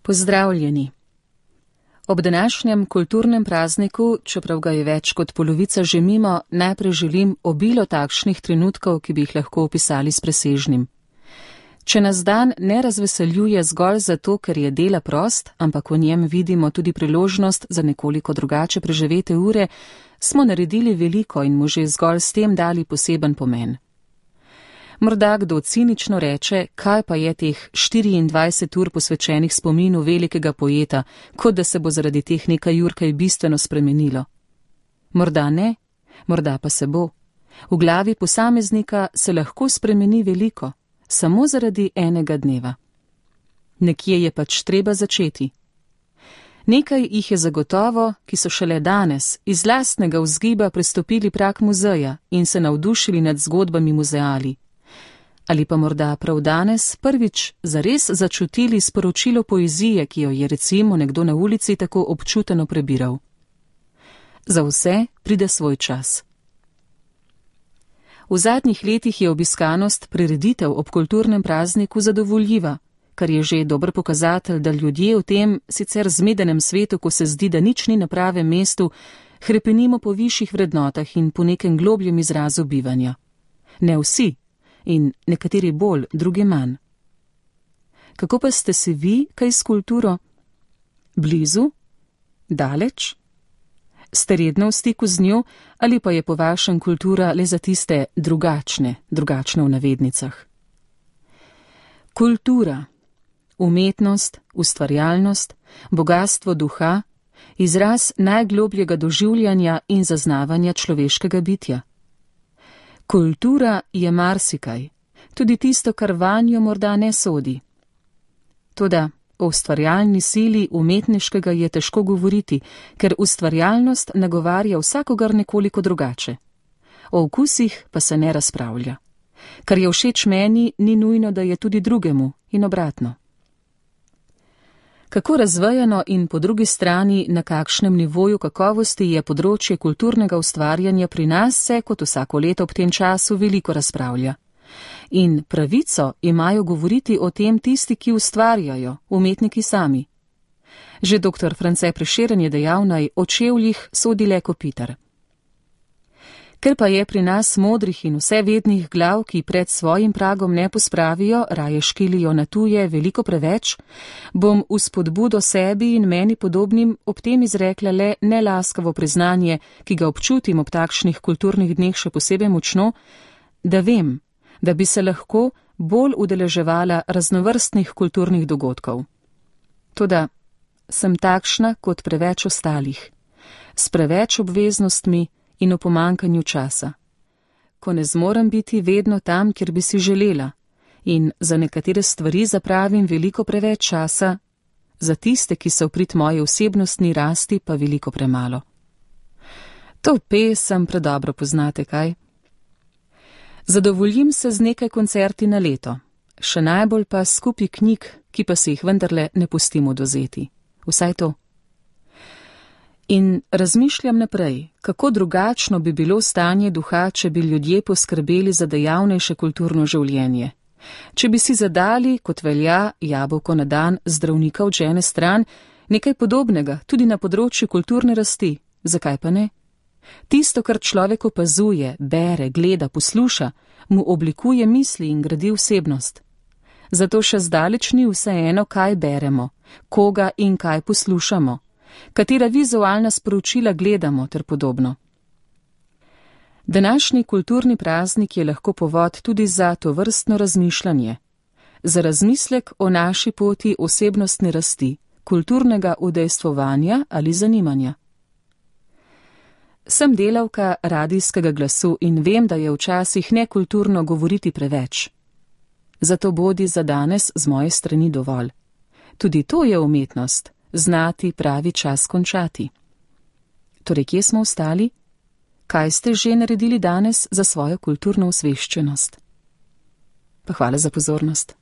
Pozdravljeni. Ob današnjem kulturnem prazniku, čeprav ga je več kot polovica že mimo, najprej želim obilo takšnih trenutkov, ki bi jih lahko opisali s presežnim. Če nas dan ne razveseljuje zgolj zato, ker je dela prost, ampak v njem vidimo tudi priložnost za nekoliko drugače preživete ure, smo naredili veliko in mu že zgolj s tem dali poseben pomen. Morda kdo cinično reče, kaj pa je teh 24 ur posvečenih spominu velikega poeta, kot da se bo zaradi teh nekaj ur kaj bistveno spremenilo. Morda ne, morda pa se bo. V glavi posameznika se lahko spremeni veliko, samo zaradi enega dneva. Nekje je pač treba začeti. Nekaj jih je zagotovo, ki so šele danes iz lastnega vzgiba prestopili prag muzeja in se navdušili nad zgodbami muzeali. Ali pa morda prav danes prvič zares začutili sporočilo poezije, ki jo je recimo nekdo na ulici tako občuteno prebiral. Za vse pride svoj čas. V zadnjih letih je obiskanost prireditev ob kulturnem prazniku zadovoljiva, kar je že dober pokazatelj, da ljudje v tem sicer zmedenem svetu, ko se zdi, da nič ni na pravem mestu, hrepenimo po višjih vrednotah in po nekem globljem izrazu bivanja. Ne vsi. In nekateri bolj, drugi manj. Kako pa ste si vi kaj s kulturo? Blizu? Daleč? Ste redno v stiku z njo ali pa je po vašem kultura le za tiste drugačne v navednicah? Kultura, umetnost, ustvarjalnost, bogastvo duha, izraz najglobljega doživljanja in zaznavanja človeškega bitja. Kultura je marsikaj, tudi tisto, kar vanjo morda ne sodi. Toda o ustvarjalni sili umetniškega je težko govoriti, ker ustvarjalnost nagovarja vsakogar nekoliko drugače. O okusih pa se ne razpravlja. Kar je všeč meni, ni nujno, da je tudi drugemu in obratno. Kako razvejano in po drugi strani na kakšnem nivoju kakovosti je področje kulturnega ustvarjanja pri nas, se kot vsako leto ob tem času veliko razpravlja. In pravico imajo govoriti o tem tisti, ki ustvarjajo, umetniki sami. Že dr. France Prešeren je dejal, naj o čevljih sodi le kopitar. Ker pa je pri nas modrih in vsevednih glav, ki pred svojim pragom ne pospravijo, raje škilijo na tuje veliko preveč, bom v spodbudo sebi in meni podobnim ob tem izrekla le nelaskavo priznanje, ki ga občutim ob takšnih kulturnih dneh še posebej močno, da vem, da bi se lahko bolj udeleževala raznovrstnih kulturnih dogodkov. Toda sem takšna kot preveč ostalih, s preveč obveznostmi in v pomanjkanju časa, ko ne zmorem biti vedno tam, kjer bi si želela, in za nekatere stvari zapravim veliko preveč časa, za tiste, ki so v prid moje osebnostni rasti, pa veliko premalo. To pesem predobro poznate, kaj? Zadovoljim se z nekaj koncerti na leto, še najbolj pa skupaj knjig, ki pa se jih vendarle ne pustimo dozeti. Vsaj to. In razmišljam naprej, kako drugačno bi bilo stanje duha, če bi ljudje poskrbeli za dejavnejše kulturno življenje. Če bi si zadali, kot velja, jabolko na dan zdravnika odžene stran, nekaj podobnega tudi na področju kulturne rasti, zakaj pa ne? Tisto, kar človek opazuje, bere, gleda, posluša, mu oblikuje misli in gradi osebnost. Zato še zdaleč ni vseeno, kaj beremo, koga in kaj poslušamo, katera vizualna sporočila gledamo ter podobno. Današnji kulturni praznik je lahko povod tudi za tovrstno razmišljanje, za razmislek o naši poti osebnostne rasti, kulturnega udejstvovanja ali zanimanja. Sem delavka radijskega glasu in vem, da je včasih nekulturno govoriti preveč. Zato bodi za danes z moje strani dovolj. Tudi to je umetnost, znati pravi čas končati. Torej, kje smo ostali? Kaj ste že naredili danes za svojo kulturno osveščenost? Pa hvala za pozornost.